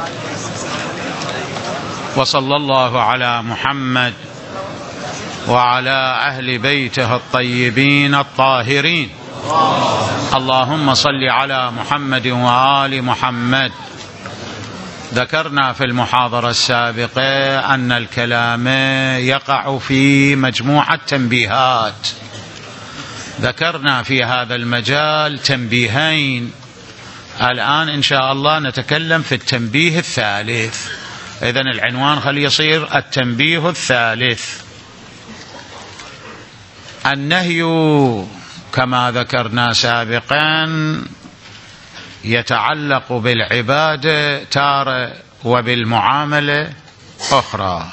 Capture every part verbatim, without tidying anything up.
وصلى الله على محمد وعلى أهل بيته الطيبين الطاهرين. اللهم صل على محمد وآل محمد. ذكرنا في المحاضرة السابقة أن الكلام يقع في مجموعة تنبيهات. ذكرنا في هذا المجال تنبيهين، الآن إن شاء الله نتكلم في التنبيه الثالث. إذن العنوان خلي يصير التنبيه الثالث. النهي كما ذكرنا سابقا يتعلق بالعبادة تارة وبالمعاملة أخرى،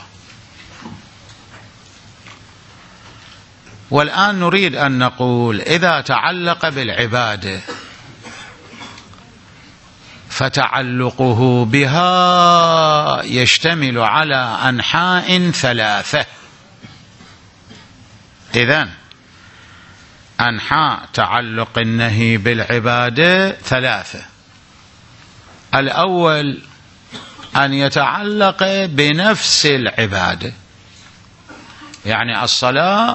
والآن نريد أن نقول إذا تعلق بالعبادة فتعلقه بها يشتمل على أنحاء ثلاثة. إذن أنحاء تعلق النهي بالعبادة ثلاثة. الأول أن يتعلق بنفس العبادة، يعني الصلاة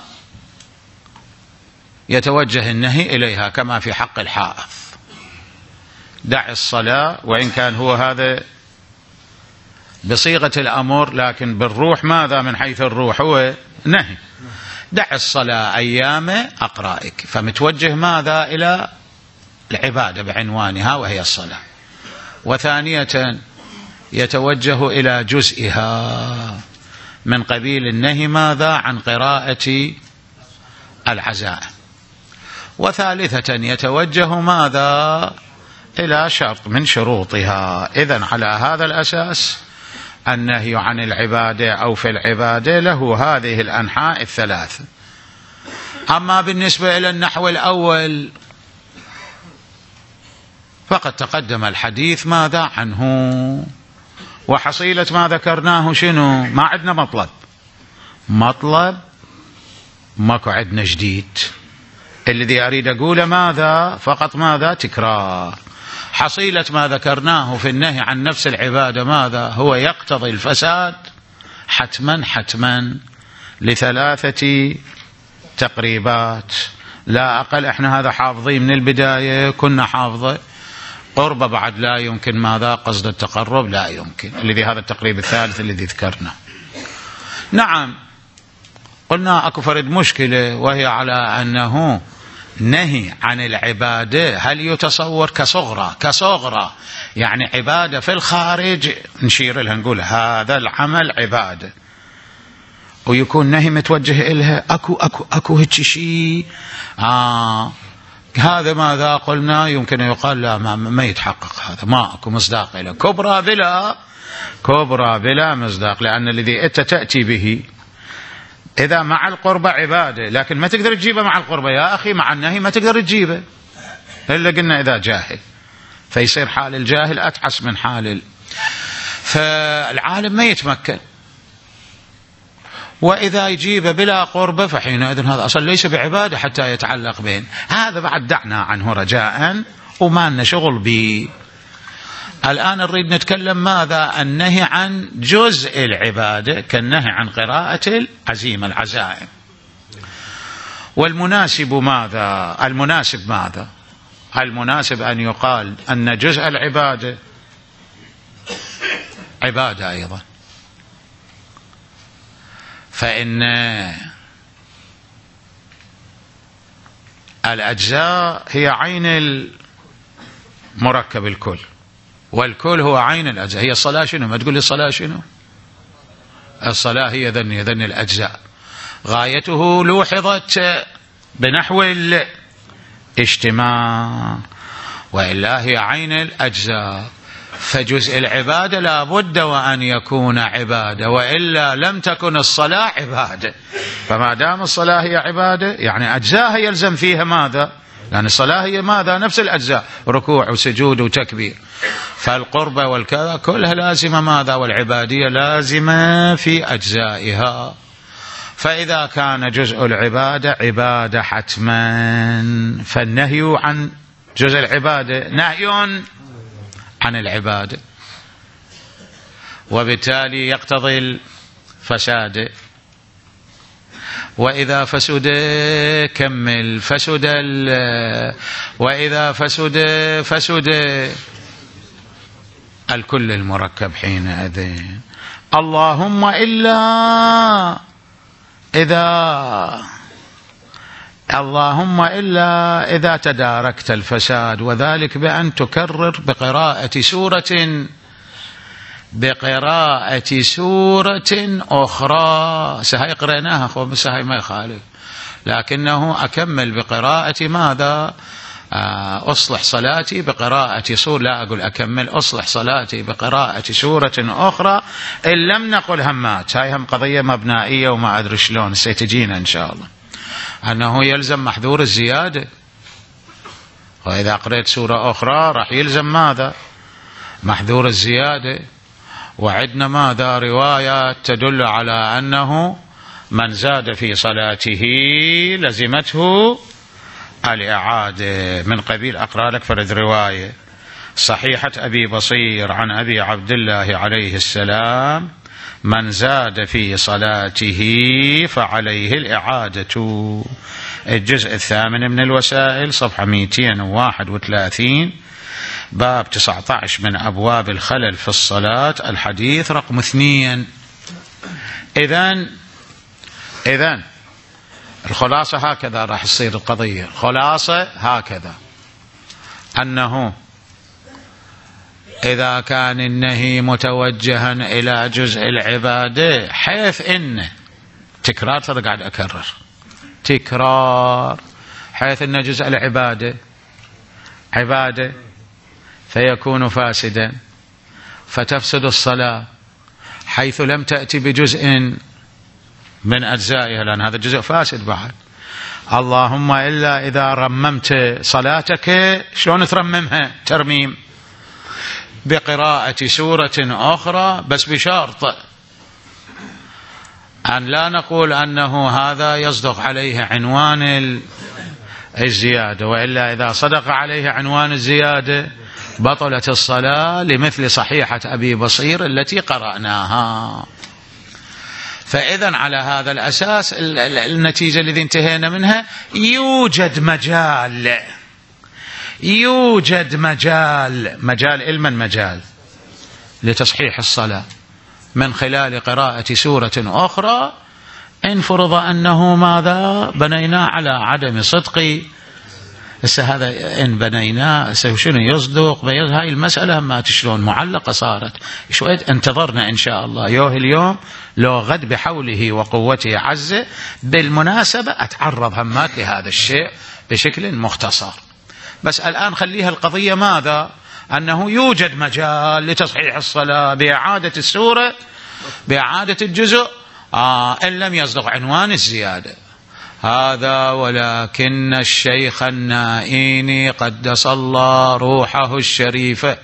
يتوجه النهي إليها كما في حق الحائض، دع الصلاة، وإن كان هو هذا بصيغة الأمر لكن بالروح ماذا من حيث الروح هو نهي. دع الصلاة أيام أقرائك، فمتوجه ماذا إلى العبادة بعنوانها وهي الصلاة. وثانية يتوجه إلى جزئها من قبيل النهي ماذا عن قراءة العزائم. وثالثة يتوجه ماذا إلى شرط من شروطها. إذن على هذا الأساس النهي عن العبادة أو في العبادة له هذه الأنحاء الثلاثة. أما بالنسبة إلى النحو الأول فقد تقدم الحديث ماذا عنه، وحصيلة ما ذكرناه شنو؟ ما عندنا مطلب مطلب ماكو عندنا جديد. الذي أريد أقوله ماذا فقط ماذا تكرار. حصيلة ما ذكرناه في النهي عن نفس العبادة ماذا هو يقتضي الفساد حتما حتما لثلاثة تقريبات لا أقل. احنا هذا حافظين من البداية، كنا حافظة قرب بعد لا يمكن ماذا قصد التقرب لا يمكن، الذي هذا التقريب الثالث الذي ذكرنا. نعم قلنا أكو فرد مشكلة، وهي على أنه نهي عن العبادة هل يتصور كصغرى كصغرى يعني عبادة في الخارج نشير لها نقول هذا العمل عبادة، ويكون نهي متوجه إلها أكو أكو أكو هيك شيء آه هذا ماذا قلنا يمكن يقال لا ما, ما يتحقق، هذا ما أكو مصداق له. كبرى بلا كبرى بلا مصداق، لأن الذي أنت تأتي به إذا مع القربة عبادة لكن ما تقدر تجيبه مع القربة يا أخي، مع النهي ما تقدر تجيبه إلا قلنا إذا جاهل، فيصير حال الجاهل أتحس من حال. فالعالم ما يتمكن، وإذا يجيبه بلا قربة فحينئذ هذا أصلا ليس بعبادة حتى يتعلق بين هذا. بعد دعنا عنه رجاء وما لنا شغل به. الآن نريد نتكلم ماذا النهي عن جزء العبادة كالنهي عن قراءة العزيمة العزائم. والمناسب ماذا المناسب ماذا المناسب أن يقال أن جزء العبادة عبادة أيضا، فإن الأجزاء هي عين المركب الكل، والكل هو عين الأجزاء. هي الصلاة شنو؟ ما تقول لي الصلاة شنو؟ الصلاة هي ذني ذني الأجزاء، غايته لوحظت بنحو الاجتماع، وإلا هي عين الأجزاء. فجزء العبادة لا بد وأن يكون عبادة، وإلا لم تكن الصلاة عبادة. فما دام الصلاة هي عبادة يعني أجزاء يلزم فيها ماذا؟ لأن الصلاة هي ماذا؟ نفس الأجزاء، ركوع وسجود وتكبير. فالقربة والكذا كلها لازمة ماذا؟ والعبادية لازمة في أجزائها. فإذا كان جزء العبادة عبادة حتما، فالنهي عن جزء العبادة نهي عن العبادة. وبالتالي يقتضي الفساد. وإذا فسد كمل فسد وإذا فسد فسد الكل المركب حينئذ. اللهم إلا إذا اللهم إلا إذا تداركت الفساد، وذلك بأن تكرر بقراءة سورة بقراءة سورة أخرى. سهي قرأناها أخوة، بس هاي ما يخالف، لكنه أكمل بقراءة ماذا؟ أصلح صلاتي بقراءة سورة، لا أقول أكمل، أصلح صلاتي بقراءة سورة أخرى. إن لم نقل همات، هاي هم قضية مبنائية وما أدري شلون سيتجينا إن شاء الله، أنه يلزم محذور الزيادة. وإذا قرأت سورة أخرى راح يلزم ماذا؟ محذور الزيادة. وعدنا ماذا؟ روايات تدل على أنه من زاد في صلاته لزمته الإعادة. من قبيل أقرأ لك فرد رواية صحيحة أبي بصير عن أبي عبد الله عليه السلام: من زاد في صلاته فعليه الإعادة. الجزء الثامن من الوسائل، صفحة مئتين وواحد وثلاثين، باب تسعة عشر من أبواب الخلل في الصلاة، الحديث رقم اثنين. إذن إذن الخلاصة هكذا راح تصير القضية. الخلاصة هكذا، أنه إذا كان النهي متوجها إلى جزء العبادة، حيث إن تكرار، ترى قاعد أكرر تكرار، حيث إن جزء العبادة عبادة فيكون فاسدا، فتفسد الصلاة حيث لم تأتي بجزء من أجزائها، لأن هذا الجزء فاسد بعد. اللهم إلا إذا رممت صلاتك، شلون ترممها؟ ترميم بقراءة سورة أخرى، بس بشرط أن لا نقول أنه هذا يصدق عليه عنوان الزيادة، وإلا إذا صدق عليه عنوان الزيادة بطلت الصلاة، لمثل صحيحة أبي بصير التي قرأناها. فإذا على هذا الأساس النتيجة التي انتهينا منها، يوجد مجال يوجد مجال مجال علما مجال لتصحيح الصلاة من خلال قراءة سورة أخرى، إن فرض أنه ماذا؟ بنينا على عدم صدق. هسه هذا إن بنينا شنو يصدق؟ هاي المسألة ما تشلون معلقة صارت شوية. انتظرنا إن شاء الله يوه اليوم لو غد بحوله وقوته عزه. بالمناسبة أتعرض همات لهذا الشيء بشكل مختصر، بس الآن خليها القضية ماذا؟ أنه يوجد مجال لتصحيح الصلاة بإعادة السورة، بإعادة الجزء، آه إن لم يصدق عنوان الزيادة هذا. ولكن الشيخ النائيني قدس الله روحه الشريفة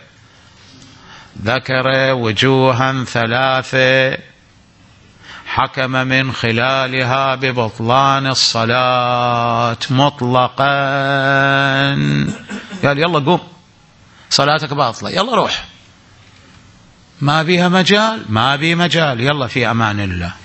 ذكر وجوها ثلاثة حكم من خلالها ببطلان الصلاة مطلقا. قال يلا قوم صلاتك باطلة، يلا روح، ما بيها مجال، ما بي مجال، يلا في أمان الله.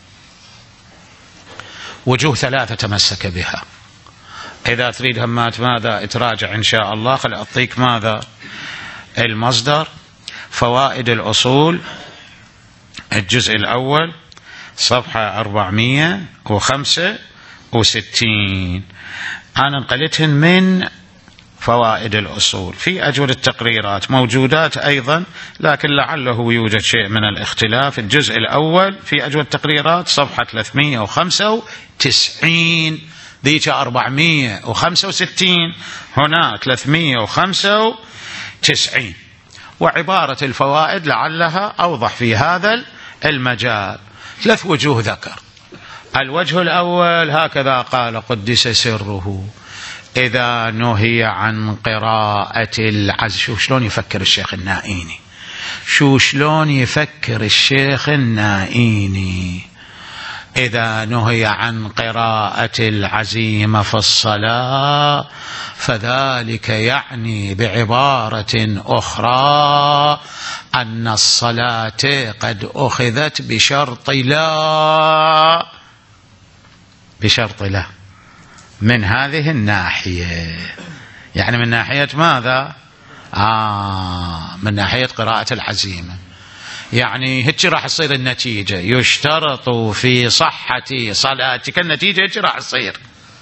وجوه ثلاثة تمسك بها. إذا تريد همات ماذا تراجع إن شاء الله، خل أعطيك ماذا المصدر. فوائد الأصول الجزء الأول صفحة أربعمئة وخمسة وستين، أنا نقلتهن من فوائد الأصول. في أجود التقريرات موجودات أيضا، لكن لعله يوجد شيء من الاختلاف. الجزء الأول في أجود التقريرات صفحة ثلاثمئة وخمسة وتسعين، ذيك أربعمئة وخمسة وستين، هنا ثلاثمئة وخمسة وتسعين. وعبارة الفوائد لعلها أوضح في هذا المجال. ثلاث وجوه ذكر. الوجه الأول هكذا قال قدس سره: إذا نهي عن قراءة العز. شو شلون يفكر الشيخ النائيني، شو شلون يفكر الشيخ النائيني. إذا نهي عن قراءة العزيمة في الصلاة فذلك يعني بعبارة أخرى أن الصلاة قد أخذت بشرط لا، بشرط لا من هذه الناحية. يعني من ناحية ماذا؟ آه من ناحية قراءة العزيمة. يعني هيك راح تصير النتيجة، يشترط في صحة صلاتك، النتيجة هيك راح تصير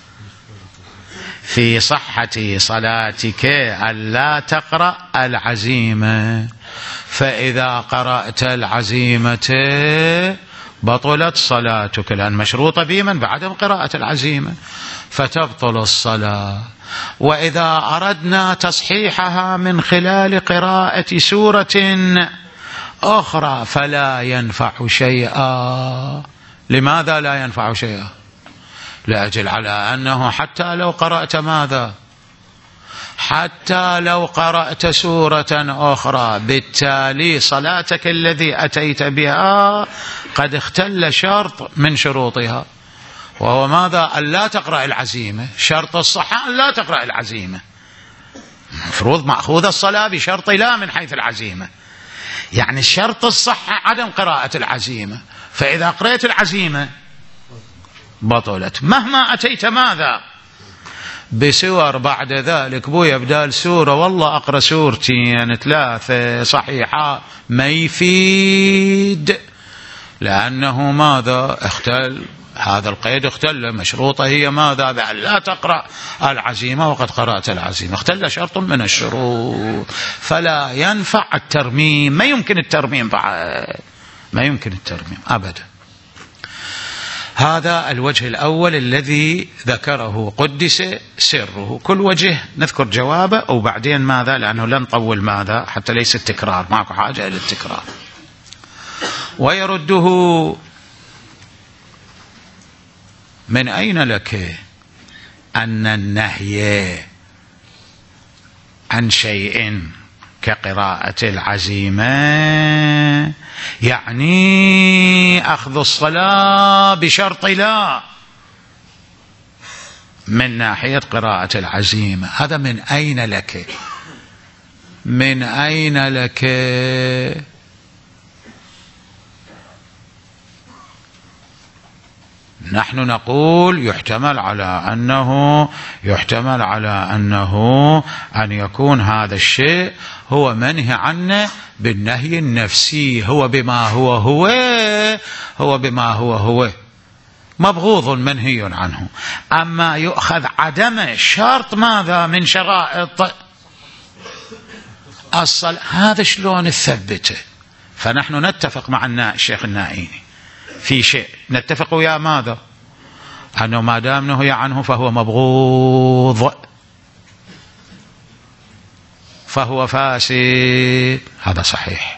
في صحة صلاتك ألا تقرأ العزيمة، فإذا قرأت العزيمة بطلت صلاتك، لأن مشروطة بمن؟ بعدم قراءة العزيمة، فتبطل الصلاة. وإذا أردنا تصحيحها من خلال قراءة سورة أخرى فلا ينفع شيئا. لماذا لا ينفع شيئا؟ لأجل على أنه حتى لو قرأت ماذا؟ حتى لو قرأت سورة أخرى بالتالي صلاتك الذي أتيت بها قد اختل شرط من شروطها، وهو ماذا؟ أن لا تقرأ العزيمة. شرط الصحة أن لا تقرأ العزيمة، مفروض مأخوذ الصلاة بشرط لا من حيث العزيمة. يعني شرط الصحة عدم قراءة العزيمة، فإذا قرأت العزيمة بطلت مهما أتيت ماذا؟ بسور بعد ذلك. بويا بدال سورة والله أقرأ سورتين ثلاثة صحيحة، ما يفيد، لأنه ماذا؟ اختل هذا القيد، اختل مشروطة هي ماذا؟ بأن لا تقرأ العزيمة وقد قرأت العزيمة، اختل شرط من الشروط، فلا ينفع الترميم. ما يمكن الترميم بعد، ما يمكن الترميم أبدا. هذا الوجه الأول الذي ذكره قدس سره. كل وجه نذكر جوابه وبعدين ماذا، لأنه لن نطول ماذا حتى ليس التكرار، ماكو حاجة إلى التكرار. ويرده: من أين لك أن النهي عن شيء كقراءة العزيمة يعني أخذ الصلاة بشرط لا من ناحية قراءة العزيمة؟ هذا من أين لك؟ من أين لك؟ نحن نقول يحتمل على أنه يحتمل على أنه أن يكون هذا الشيء هو منهي عنه بالنهي النفسي، هو بما هو هو هو بما هو هو مبغوض منهي عنه. أما يؤخذ عدم شرط ماذا من شرائط الصلاة، هذا شلون نثبته؟ فنحن نتفق مع الشيخ النائيني في شيء، نتفق ويا ماذا؟ أنه ما دام نهي عنه فهو مبغوض، فهو فاسد، هذا صحيح.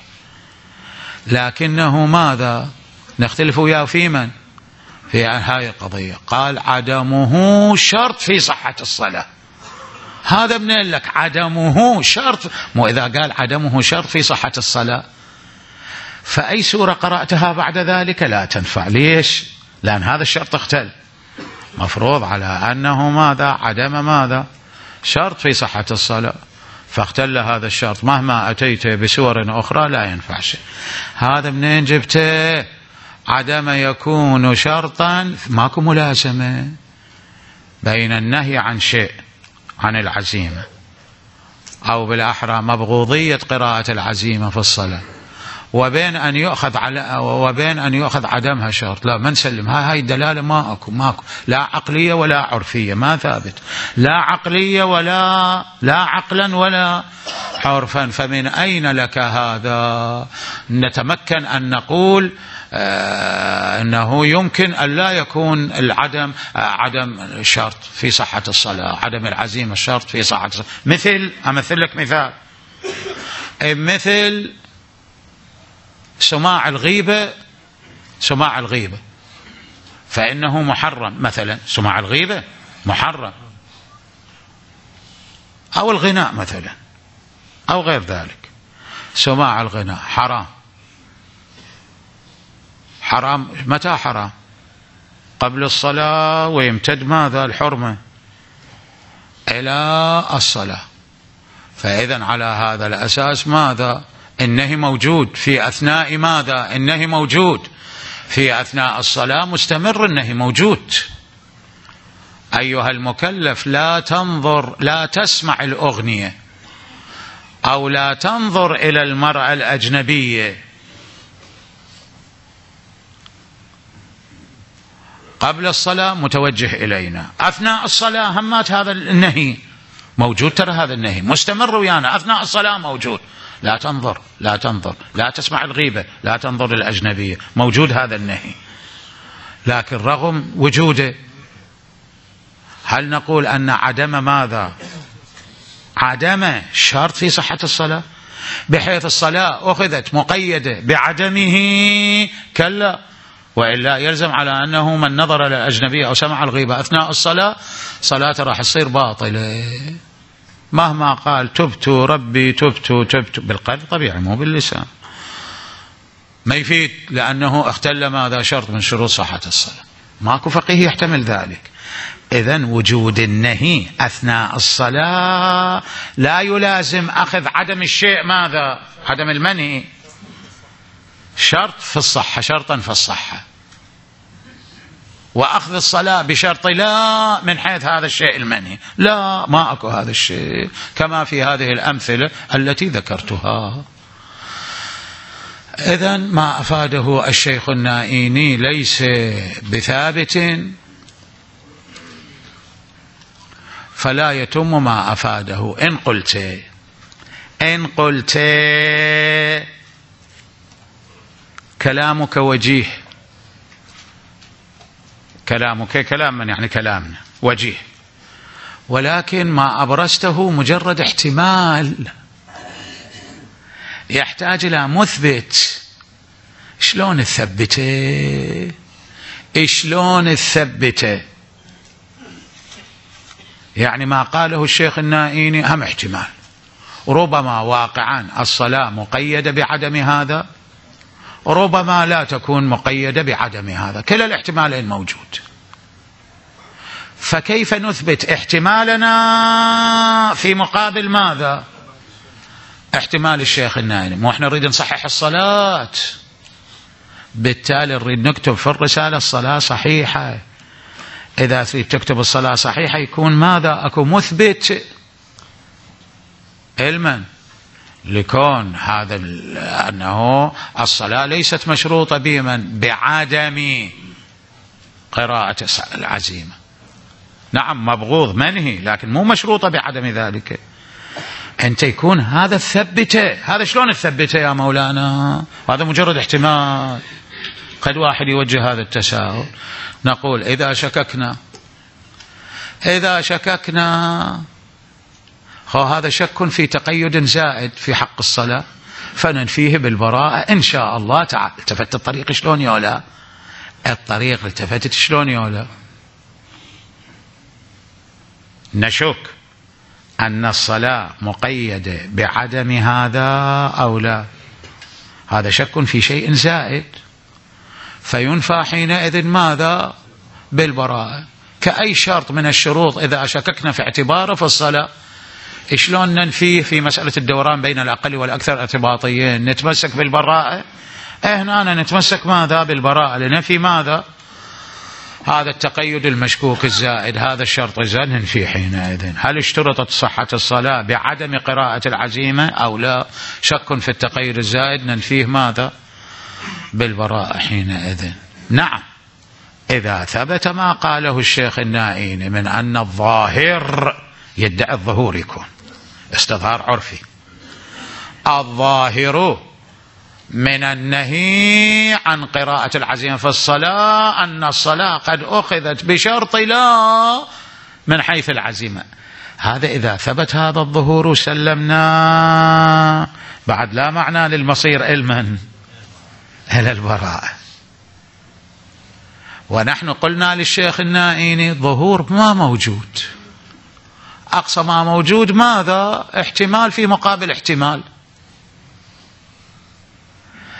لكنه ماذا؟ نختلف وياه في من؟ في هذه القضية. قال عدمه شرط في صحة الصلاة. هذا منين لك عدمه شرط؟ مو إذا قال عدمه شرط في صحة الصلاة فأي سورة قرأتها بعد ذلك لا تنفع. ليش؟ لأن هذا الشرط اختل. مفروض على أنه ماذا؟ عدم ماذا؟ شرط في صحة الصلاة، فاختل هذا الشرط مهما أتيت بسور أخرى لا ينفع شيء. هذا منين جبته؟ عدم يكون شرطا، ماكو ملازمة بين النهي عن شيء عن العزيمة أو بالأحرى مبغوضية قراءة العزيمة في الصلاة وبين أن يؤخذ على وبين أن يؤخذ عدمها شرط. لا، ما نسلم. هاي الدلالة ما أكو ماكو لا عقلية ولا عرفية، ما ثابت لا عقلية ولا لا عقلا ولا عرفا. فمن أين لك هذا؟ نتمكن أن نقول آه أنه يمكن أن لا يكون العدم آه عدم شرط في صحة الصلاة، عدم العزيمة الشرط في صحة الصلاة. مثل أمثل لك مثال، مثل سماع الغيبة. سماع الغيبة فإنه محرم، مثلا سماع الغيبة محرم، أو الغناء مثلا أو غير ذلك. سماع الغناء حرام. حرام متى حرام؟ قبل الصلاة ويمتد ماذا الحرمة إلى الصلاة. فإذا على هذا الأساس ماذا النهي موجود في أثناء ماذا النهي موجود في أثناء الصلاة، مستمر النهي موجود. أيها المكلف لا تنظر لا تسمع الأغنية أو لا تنظر إلى المرأة الأجنبية قبل الصلاة متوجه إلينا، أثناء الصلاة همات هذا النهي موجود، ترى هذا النهي مستمر ويانا أثناء الصلاة موجود. لا تنظر لا تنظر لا تسمع الغيبة، لا تنظر الأجنبية، موجود هذا النهي. لكن رغم وجوده هل نقول أن عدم ماذا عدم شرط في صحة الصلاة بحيث الصلاة أخذت مقيدة بعدمه؟ كلا، وإلا يلزم على أنه من نظر للأجنبية أو سمع الغيبة أثناء الصلاة صلاته راح تصير باطلة مهما قال تبت ربي تبت تبت بالقلب طبيعي مو باللسان، ما يفيد لأنه اختل ماذا شرط من شروط صحة الصلاة. ماكو فقيه يحتمل ذلك. إذن وجود النهي أثناء الصلاة لا يلازم أخذ عدم الشيء ماذا عدم المنهي، شرط في الصحة شرطا في الصحة، وأخذ الصلاة بشرط لا من حيث هذا الشيء المنهي، لا ما أكو هذا الشيء كما في هذه الأمثلة التي ذكرتها. إذن ما أفاده الشيخ النائيني ليس بثابت فلا يتم ما أفاده. إن قلت إن قلت كلامك وجيه، كلامك كلام من يعني كلامنا وجيه، ولكن ما أبرزته مجرد احتمال يحتاج إلى مثبت. شلون الثبته شلون الثبته يعني ما قاله الشيخ النائيني هم احتمال، ربما واقعا الصلاة مقيدة بعدم هذا، ربما لا تكون مقيدة بعدم هذا، كلا الاحتمالين موجود. فكيف نثبت احتمالنا في مقابل ماذا احتمال الشيخ النائيني؟ مو احنا نريد نصحح الصلاة، بالتالي نريد نكتب في الرسالة الصلاة صحيحة. إذا تريد تكتب الصلاة صحيحة يكون ماذا أكو مثبت علما لكون هذا أنه الصلاة ليست مشروطة بمن بعدم قراءة العزيمة. نعم مبغوض منهي لكن مو مشروطة بعدم ذلك. أنت يكون هذا الثبته، هذا شلون الثبته يا مولانا؟ هذا مجرد احتمال، قد واحد يوجه هذا التساؤل. نقول إذا شككنا إذا شككنا هذا شك في تقيد زائد في حق الصلاة فننفيه بالبراءة إن شاء الله تعالى. التفت الطريق شلون يولا الطريق التفتت شلون يولا نشك أن الصلاة مقيدة بعدم هذا أو لا، هذا شك في شيء زائد فينفى حينئذ ماذا بالبراءة. كأي شرط من الشروط إذا شككنا في اعتباره في الصلاة شلون ننفيه في مسألة الدوران بين الأقل والأكثر ارتباطيين؟ نتمسك بالبراءة. هنا نتمسك ماذا بالبراءة لنفي ماذا هذا التقيد المشكوك الزائد، هذا الشرط الزائد ننفيه حينئذ. هل اشترطت صحة الصلاة بعدم قراءة العزيمة أو لا؟ شك في التقيد الزائد ننفيه ماذا بالبراءة حينئذ. نعم إذا ثبت ما قاله الشيخ النائيني من أن الظاهر يدعي الظهور، يكون استظهار عرفي، الظاهر من النهي عن قراءة العزيمة في الصلاة أن الصلاة قد أخذت بشرط لا من حيث العزيمة. هذا إذا ثبت هذا الظهور سلمنا، بعد لا معنى للمصير علما إلى البراءة. ونحن قلنا للشيخ النائيني ظهور ما موجود، أقصى ما موجود ماذا احتمال في مقابل احتمال.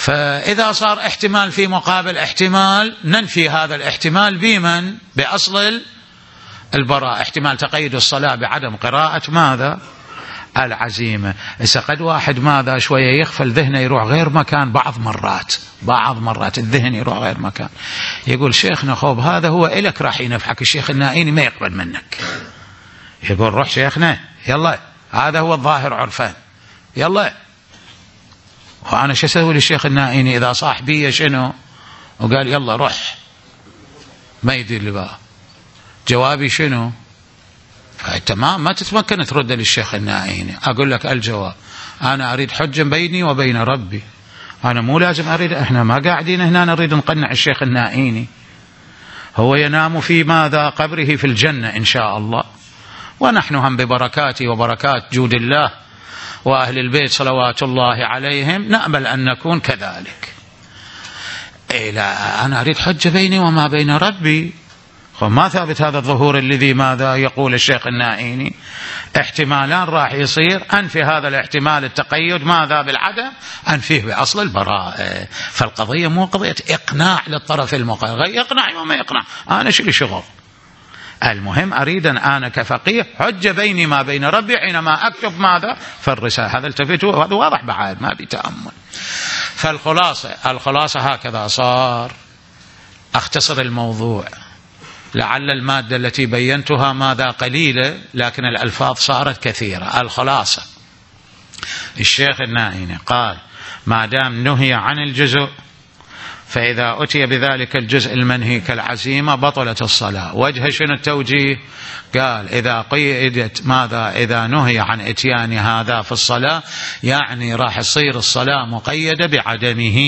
فإذا صار احتمال في مقابل احتمال ننفي هذا الاحتمال بمن؟ بأصل البراءة. احتمال تقيد الصلاة بعدم قراءة ماذا؟ العزيمة. إذا قد واحد ماذا شوية يغفل ذهنه يروح غير مكان، بعض مرات بعض مرات الذهن يروح غير مكان، يقول شيخنا خوب هذا هو إلك راح ينفعك، الشيخ النائيني ما يقبل منك. يقول روح شيخنا يلا، هذا هو الظاهر عرفان، يلا. وأنا شو أسوي للشيخ النائيني إذا صاح بي شنو وقال يلا روح؟ ما يدري لي بقى جوابي شنو. فأنت ما ما تتمكن ترد للشيخ النائيني. أقول لك الجواب، أنا أريد حجة بيني وبين ربي، أنا مو لازم أريد، إحنا ما قاعدين هنا نريد نقنع الشيخ النائيني، هو ينام في ماذا؟ قبره في الجنة إن شاء الله، ونحن هم ببركاته وبركات جود الله وأهل البيت صلوات الله عليهم نأمل أن نكون كذلك. إيه لا، أنا أريد حجة بيني وما بين ربي. وما ثابت هذا الظهور الذي ماذا يقول الشيخ النائيني؟ احتمالان راح يصير، أنفي هذا الاحتمال التقيد ماذا بالعدم، أنفيه بأصل البراءة. فالقضية مو قضية إقناع للطرف المقابل، يقنع وما يقنع أنا شو لي شغل، المهم أريد أن أنا كفقيه حجة بيني ما بين ربي حينما أكتب ماذا في الرسالة. هذا التفتوا هذا واضح بعد ما بيتأمل. فالخلاصة الخلاصة هكذا صار. أختصر الموضوع، لعل المادة التي بينتها ماذا قليلة لكن الألفاظ صارت كثيرة. الخلاصة الشيخ النائيني قال ما دام نهي عن الجزء فإذا أتي بذلك الجزء المنهي كالعزيمة بطلت الصلاة. وجه شنو التوجيه؟ قال إذا قيدت ماذا؟ إذا نهي عن إتيان هذا في الصلاة يعني راح يصير الصلاة مقيدة بعدمه،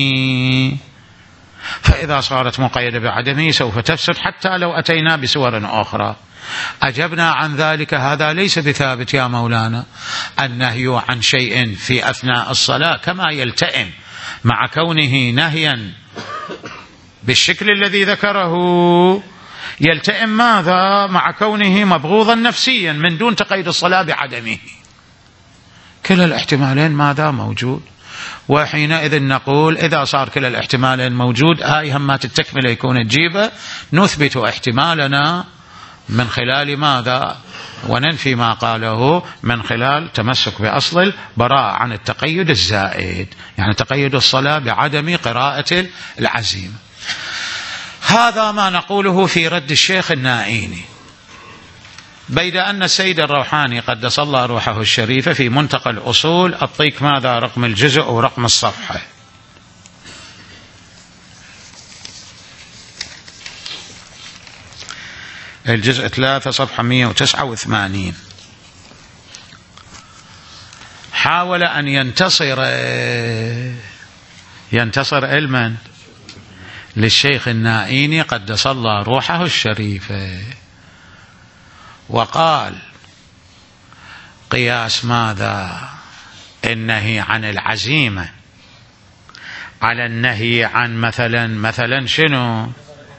فإذا صارت مقيدة بعدمه سوف تفسد حتى لو أتينا بصور أخرى. أجبنا عن ذلك هذا ليس بثابت يا مولانا. النهي عن شيء في أثناء الصلاة كما يلتئم مع كونه نهيا بالشكل الذي ذكره يلتئم ماذا؟ مع كونه مبغوضا نفسيا من دون تقيد الصلاة بعدمه. كلا الاحتمالين ماذا؟ موجود. وحينئذ نقول إذا صار كلا الاحتمالين موجود هاي همات التكملة يكون تجيبه، نثبت احتمالنا من خلال ماذا؟ وننفي ما قاله من خلال تمسك بأصل البراءة عن التقيد الزائد، يعني تقيد الصلاة بعدم قراءة العزيمة. هذا ما نقوله في رد الشيخ النائيني، بيد أن السيد الروحاني قدس الله روحه الشريفة في منتقى الأصول أعطيك ماذا؟ رقم الجزء ورقم الصفحة. الجزء ثلاثة صفحة مئة وتسعة وثمانين. حاول أن ينتصر ينتصر علما للشيخ النائيني قدس الله روحه الشريفة، وقال قياس ماذا؟ النهي عن العزيمة على النهي عن مثلا مثلا شنو؟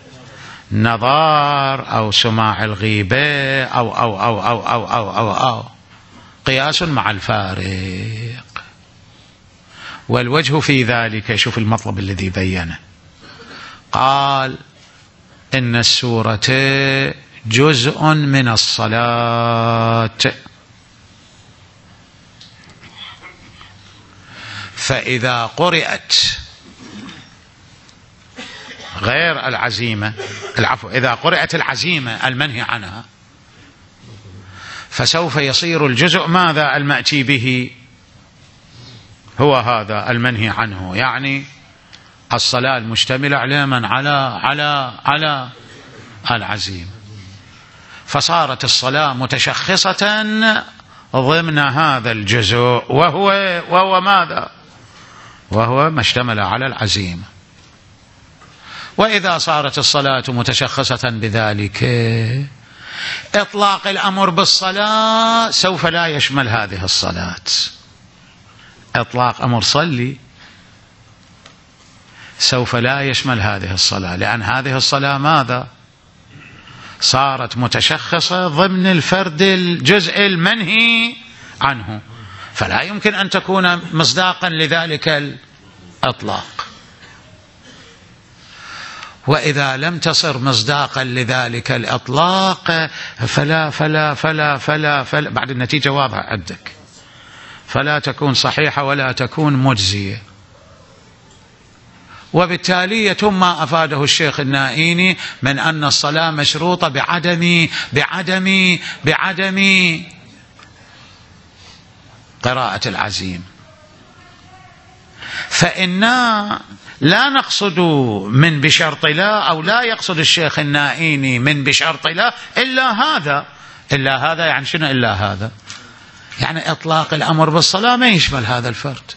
نظار أو سماع الغيبة أو أو أو أو أو أو أو, أو. قياس مع الفارق. والوجه في ذلك، شوف المطلب الذي بينه، قال إن السورة جزء من الصلاة، فإذا قرأت غير العزيمة العفو إذا قرأت العزيمة المنهي عنها فسوف يصير الجزء ماذا؟ المأتي به هو هذا المنهي عنه، يعني الصلاة المشتملة على من؟ على على على العزيمة. فصارت الصلاة متشخصة ضمن هذا الجزء وهو وهو ماذا؟ وهو ما اشتمل على العزيمة. وإذا صارت الصلاة متشخصة بذلك إطلاق الأمر بالصلاة سوف لا يشمل هذه الصلاة. إطلاق أمر صلي سوف لا يشمل هذه الصلاة، لأن هذه الصلاة ماذا؟ صارت متشخصة ضمن الفرد الجزء المنهي عنه، فلا يمكن أن تكون مصداقا لذلك الإطلاق. وإذا لم تصر مصداقا لذلك الإطلاق فلا فلا فلا فلا, فلا بعد النتيجة واضحة عندك، فلا تكون صحيحة ولا تكون مجزية. وبالتالي يتم ما أفاده الشيخ النائيني من أن الصلاة مشروطة بعدم بعدم بعدم قراءة العزيم. فإنا لا نقصد من بشرط لا، أو لا يقصد الشيخ النائيني من بشرط لا إلا هذا. إلا هذا يعني شنو؟ إلا هذا يعني إطلاق الأمر بالصلاة ما يشمل هذا الفرد.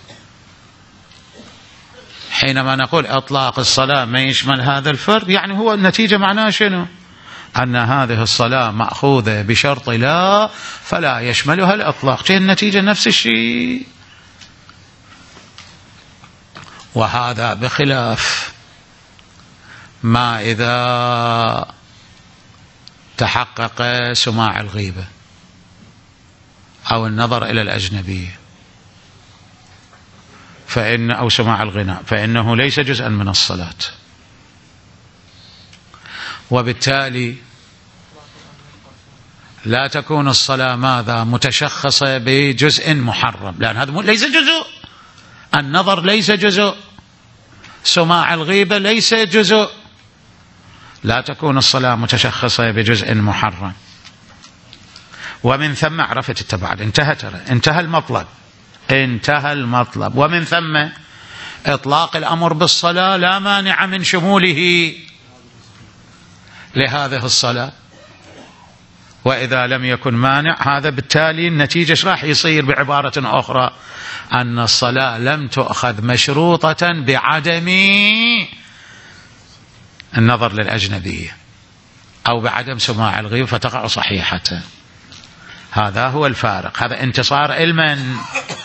حينما نقول إطلاق الصلاة ما يشمل هذا الفرد يعني هو النتيجة معناه شنو؟ أن هذه الصلاة مأخوذة بشرط لا فلا يشملها الإطلاق. النتيجة نفس الشيء. وهذا بخلاف ما إذا تحقق سماع الغيبة أو النظر إلى الأجنبية فإن أو سماع الغناء فإنه ليس جزءا من الصلاة، وبالتالي لا تكون الصلاة ماذا؟ متشخصة بجزء محرم، لأن هذا ليس جزء. النظر ليس جزء، سماع الغيبة ليس جزء، لا تكون الصلاة متشخصة بجزء محرم. ومن ثم عرفت التبعد، انتهى ترى انتهى المطلب انتهى المطلب ومن ثم إطلاق الأمر بالصلاة لا مانع من شموله لهذه الصلاة. وإذا لم يكن مانع هذا بالتالي النتيجة ايش راح يصير؟ بعبارة أخرى أن الصلاة لم تؤخذ مشروطة بعدم النظر للأجنبية أو بعدم سماع الغيب فتقع صحيحة. هذا هو الفارق. هذا انتصار علما.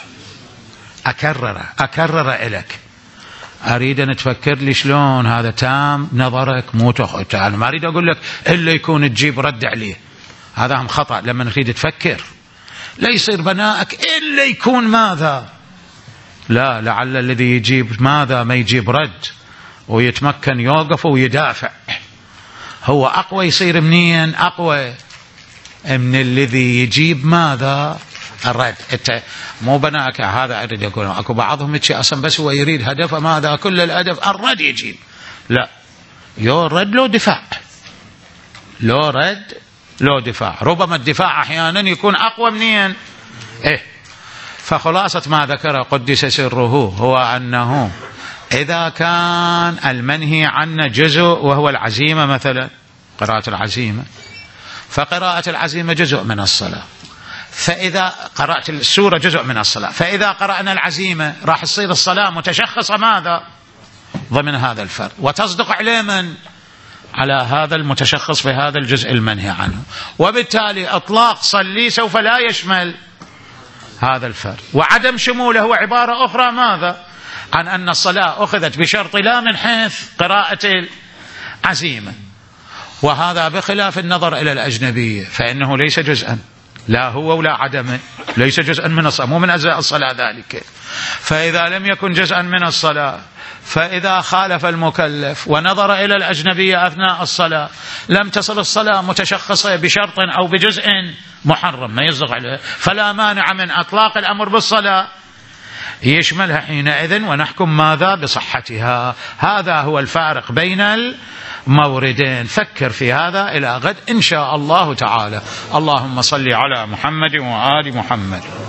أكرر أكرر إليك، أريد أن تفكر لي شلون هذا تام نظرك مو تأخذ. أنا ما أريد أقول لك إلا يكون تجيب رد عليه، هذا هم خطأ. لما نريد تفكر لا يصير بناءك إلا يكون ماذا؟ لا، لعل الذي يجيب ماذا ما يجيب رد ويتمكن يوقف ويدافع. هو أقوى يصير منين؟ أقوى من الذي يجيب ماذا؟ الرد. انت مو بناك. هذا اريد اقول اكو بعضهم يتشي اصلا بس هو يريد هدفه ماذا؟ كل الهدف الرد يجيب. لا، يو رد لو دفاع، لو رد لو دفاع. ربما الدفاع احيانا يكون اقوى منين. ايه فخلاصة ما ذكر قدس سره هو انه اذا كان المنهي عنه جزء وهو العزيمة مثلا قراءة العزيمة، فقراءة العزيمة جزء من الصلاة. فإذا قرأت السورة جزء من الصلاة، فإذا قرأنا العزيمة راح تصير الصلاة متشخصة ماذا؟ ضمن هذا الفرد، وتصدق عليه من؟ على هذا المتشخص في هذا الجزء المنهي عنه. وبالتالي إطلاق صلي سوف لا يشمل هذا الفرد، وعدم شموله هو عبارة أخرى ماذا؟ عن أن الصلاة أخذت بشرط لا من حيث قراءة العزيمة. وهذا بخلاف النظر إلى الأجنبية فإنه ليس جزءا، لا هو ولا عدمه، ليس جزءا من الصلاة، مو من أجزاء الصلاة ذلك. فإذا لم يكن جزءا من الصلاة، فإذا خالف المكلف ونظر إلى الأجنبية أثناء الصلاة لم تصل الصلاة متشخصة بشرط أو بجزء محرم ما يصدق عليه، فلا مانع من أطلاق الأمر بالصلاة يشملها حينئذ ونحكم ماذا؟ بصحتها. هذا هو الفارق بين الموردين. فكر في هذا إلى غد إن شاء الله تعالى. اللهم صل على محمد وآل محمد.